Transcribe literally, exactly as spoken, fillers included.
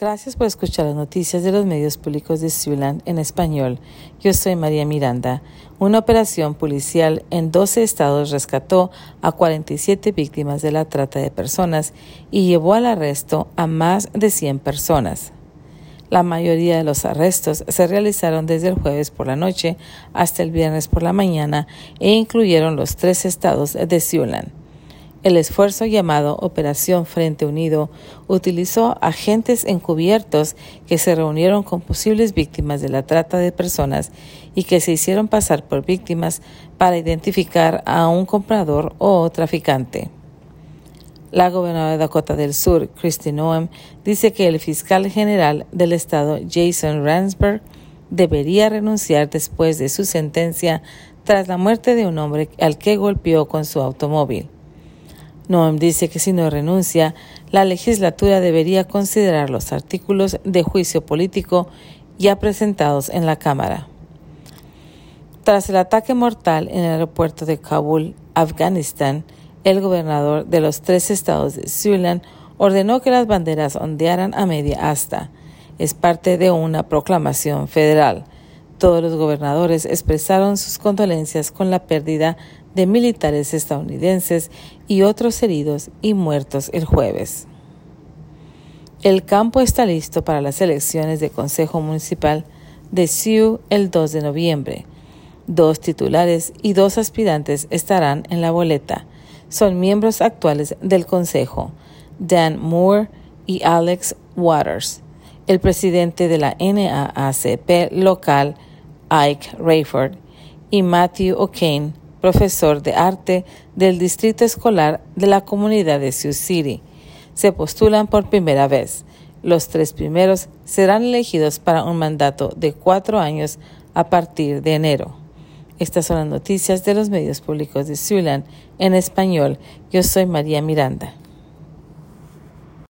Gracias por escuchar las noticias de los medios públicos de Siouxland en español. Yo soy María Miranda. Una operación policial en doce estados rescató a cuarenta y siete víctimas de la trata de personas y llevó al arresto a más de cien personas. La mayoría de los arrestos se realizaron desde el jueves por la noche hasta el viernes por la mañana e incluyeron los tres estados de Siouxland. El esfuerzo llamado Operación Frente Unido utilizó agentes encubiertos que se reunieron con posibles víctimas de la trata de personas y que se hicieron pasar por víctimas para identificar a un comprador o traficante. La gobernadora de Dakota del Sur, Kristi Noem, dice que el fiscal general del estado, Jason Ransberg, debería renunciar después de su sentencia tras la muerte de un hombre al que golpeó con su automóvil. Noem dice que si no renuncia, la legislatura debería considerar los artículos de juicio político ya presentados en la Cámara. Tras el ataque mortal en el aeropuerto de Kabul, Afganistán, el gobernador de los tres estados de Siouxland ordenó que las banderas ondearan a media asta. Es parte de una proclamación federal. Todos los gobernadores expresaron sus condolencias con la pérdida de militares estadounidenses y otros heridos y muertos el jueves. El campo está listo para las elecciones de Consejo Municipal de Sioux el dos de noviembre. Dos titulares y dos aspirantes estarán en la boleta. Son miembros actuales del Consejo, Dan Moore y Alex Waters. El presidente de la N double A C P local, Ike Rayford, y Matthew O'Kane, profesor de arte del Distrito Escolar de la comunidad de Sioux City. Se postulan por primera vez. Los tres primeros serán elegidos para un mandato de cuatro años a partir de enero. Estas son las noticias de los medios públicos de Siouxland en español. Yo soy María Miranda.